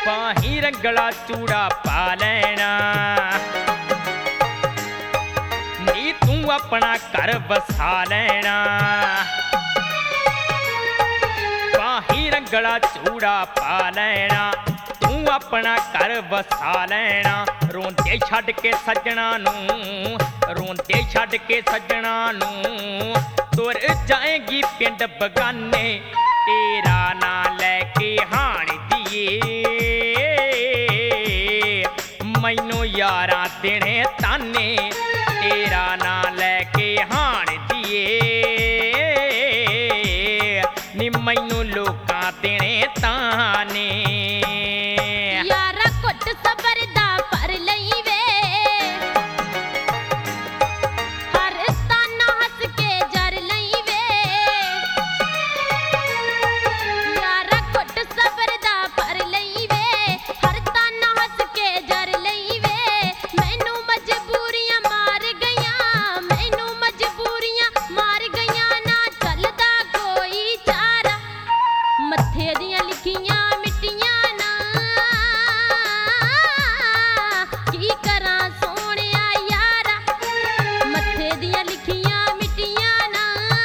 बाही रंगला चूड़ा पा लेना नी तू अपना घर बसा लेना बाही रंगला चूड़ा पा लेना तू अपना घर बसा लेना रोंदे छड्ड के सज्जणा नूं रोंदे छड्ड के सज्जणा नूं तुर जाएगी पिंड बगाने तेरा ना लैके हाण दिए मैनू यारा देने ताने तेरा ना लैके हाण दिए नी मैनू लोकां देने ताने यारा कुट सबर दा पर लई वे हर ताना हस के जर लई वे यारा कुट सबर दा पर लई वे हर ताना हस के जर लई वे मैनू मजबूरियां मार गईयां मैनू मजबूरियां मार गईयां ना चलदा कोई चारा मत्थे दियां लिखियां मिट्टियां ना की करां सोहणिया यारा मत्थे दियां लिखियां मिट्टियां ना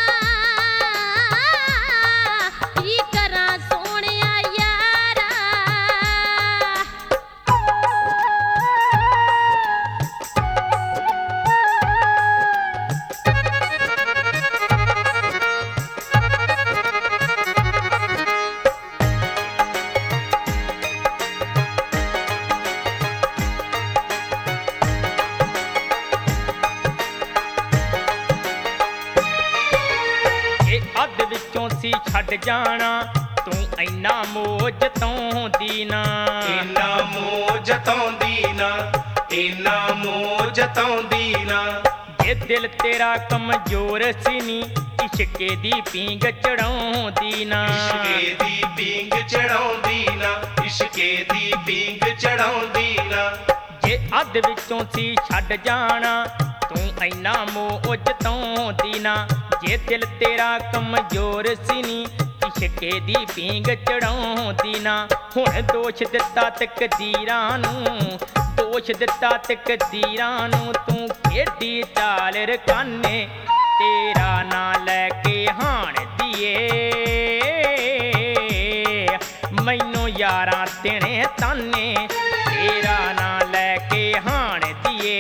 की करां सोहणिया यारा ये अध विचों सी छड्ड जाना तू इन्ना मोज तों दीना इन्ना मोह जताउंदी ना इन्ना मोह जताउंदी ना ये दिल तेरा कमजोर सी नी इश्के दी पींग चढ़ाउंदी ना इश्के दी पींग चढ़ाउंदी ना इश्के दी पींग चढ़ाउंदी ना जे अध विचों सी छड्ड जाना तू इन्ना मोज तों दीना जे दिल तेरा कमजोर सी नी इश्के दी पींग चढ़ाउंदी ना हुण दोष दित्ता तकदीरां नूं दोष दित्ता तकदीरां नूं तू खेडी चाल रकाने तेरा ना लैके हाण दिए मैनू यारां देने ताने तेरा ना लैके हाण दिए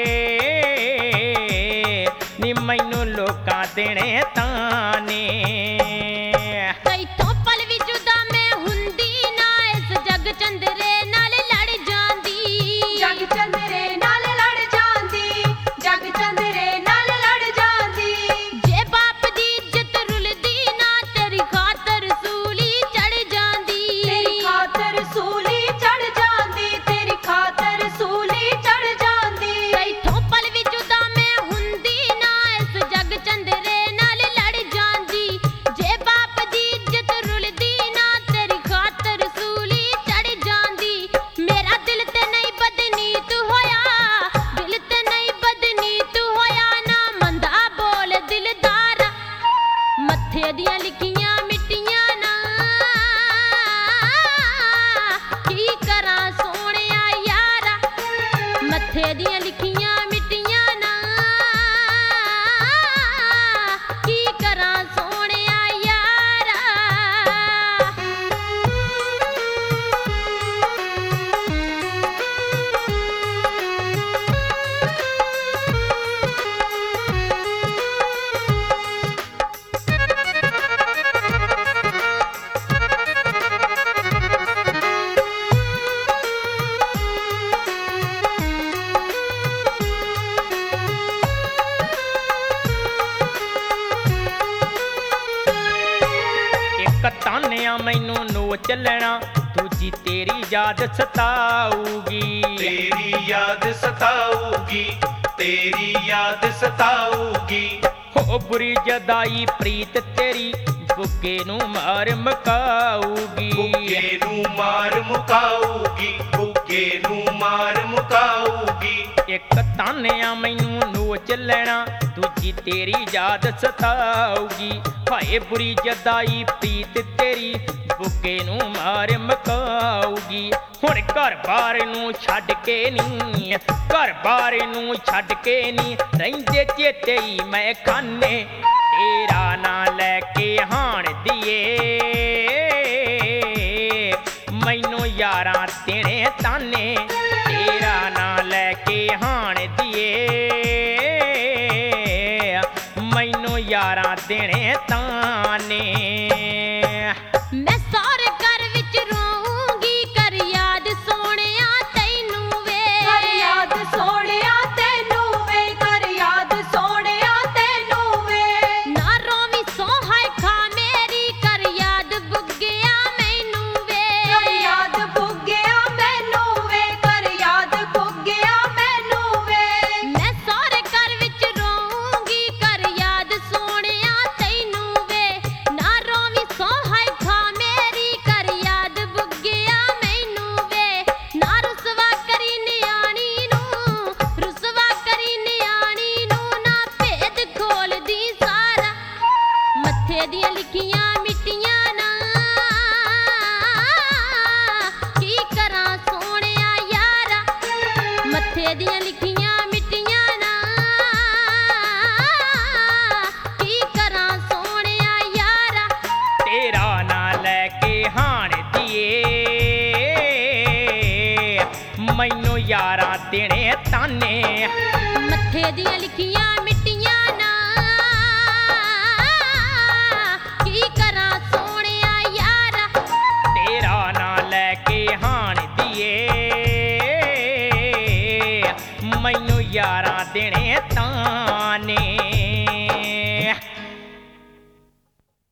नी मैनू लोकां देने ताने तैथों पल भी जुदा मैं हुंदी ना इस जग चंदरे नाल लड़ जांदी जग चंदरे नाल लड़ जांदी जग चंदरे नाल लड़ जांदी जे बाप दी इज्जत रुलदी ना तेरी खातर सूली चढ़ जांदी तेरी खातर सूली चढ़ जांदी तेरी खातर सूली चढ़ जांदी तैथों पल भी जुदा मैं हुंदी ना इस जग चंदरे नाल लड़ जांदी जे बाप दी इज्जत रुलदी ना तेरी खातर सूली चढ़ जांदी मेरा दिल ते नहीं बदनीत होया दिल ते नहीं बदनीत होया ना मंदा बोल दिलदारा मत्थे दियां लिखियां मिट्टियां ना की करां सोहणिया यारा मत्थे दियां लिखियां मिट्टियां ना की करां सोहणिया यारा एक तानिया मैनू नोच लेना दूजी तेरी याद सताऊगी तेरी याद सताऊगी तेरी याद सताऊगी हो बुरी जदाई प्रीत तेरी बुग्गे नू मार मकाऊगी बुग्गे नू मार मुकाऊगी बुग्गे नू मार मुकाऊगी एक तानिया मैनू नोच लेना दूजी तेरी याद सताऊगी हाय बुरी जदाई प्रीत तेरी बुग्गे नू मार मकाऊगी ਜਾਊਗੀ। ਹੁਣ ਘਰ-ਬਾਰ ਨੂੰ ਛੱਡ ਕੇ ਨੀ, ਘਰ-ਬਾਰ ਨੂੰ ਛੱਡ ਕੇ ਨੀ, ਰਹਿੰਦੇ ਚੇਤੇ ਹੀ ਮੈਂ ਖਾਨੇ, ਤੇਰਾ ਨਾਂ ਲੈ ਕੇ ਹਾਣ ਦੀਏ, ਮੈਨੂੰ ਯਾਰਾਂ ਦੇਣੇ ਤਾਨੇ, ਤੇਰਾ ਨਾਂ ਲੈ ਕੇ ਹਾਣ ਦੀਏ, ਮੈਨੂੰ ਯਾਰਾਂ ਦੇਣੇ ਤਾਨੇ। ਮੈਂ ਸਾਰੇ ਘਰ ਵਿੱਚ ਰੋਊਂਗੀ, ਕਰ ਯਾਦ ਸੋਹਣਿਆ ਤੈਨੂੰ ਵੇ, ਕਰ ਯਾਦ ਸੋਹਣਿਆ ਤੈਨੂੰ ਵੇ, ਕਰ ਯਾਦ ਸੋਹਣਿਆ ਤੈਨੂੰ ਵੇ। ਨਾ ਰੋਵੀਂ ਸੋਹਾਏ ਖਾ ਮੇਰੀ, ਕਰ ਯਾਦ ਬੁੱਗਿਆ ਮੈਨੂੰ ਵੇ, ਕਰ ਯਾਦ ਬੁੱਗਿਆ ਮੈਨੂੰ ਵੇ, ਕਰ ਯਾਦ ਬੁੱਗਿਆ ਮੈਨੂੰ ਵੇ। ਮੈਂ ਸਾਰੇ ਘਰ ਵਿੱਚ ਰੋਊਂਗੀ, ਕਰ ਯਾਦ ਸੋਹਣਿਆ ਤੈਨੂੰ ਵੇ, ਨਾ ਰੋਵੀਂ ਸੋਹਾਏ ਖਾ ਮੇਰੀ, ਕਰ ਯਾਦ ਬੁੱਗਿਆ ਮੈਨੂੰ ਵੇ। ਨਾ ਰੁਸਵਾ ਕਰੀ ਨਿਆਣੀ ਨੂੰ, ਰੁਸਵਾ ਕਰੀ ਨਿਆਣੀ ਨੂੰ, ਨਾ ਭੇਦ ਖੋਲਦੀ ਸਾਰਾ, ਮੱਥੇ ਦੀਆਂ ਲਿਖੀਆਂ ਮਿੱਟੀਆਂ ਨਾ, ਕੀ ਕਰਾਂ ਸੋਹਣਿਆ ਯਾਰਾ, ਮੱਥੇ ਦੀਆਂ ਲਿਖੀਆਂ ਮਿੱਟੀਆਂ ਨਾ, ਕੀ ਕਰਾਂ ਸੋਹਣਿਆ ਯਾਰਾ। ਤੇਰਾ ਨਾਂ ਲੈ ਕੇ ਹਾਣ ਦੀਏ, ਮੈਨੂੰ ਯਾਰਾਂ ਦੇਣੇ ਤਾਨੇ, ਮੱਥੇ ਦੀਆਂ ਲਿਖੀਆਂ ਮਿੱਟੀਆਂ ਨਾ, ਕੀ ਕਰਾਂ ਸੋਹਣਿਆ ਯਾਰਾ। ਤੇਰਾ ਨਾਂ ਲੈ ਕੇ ਹਾਣ ਦੀਏ, ਮੈਨੂੰ ਯਾਰਾਂ ਦੇਣੇ ਤਾਨੇ।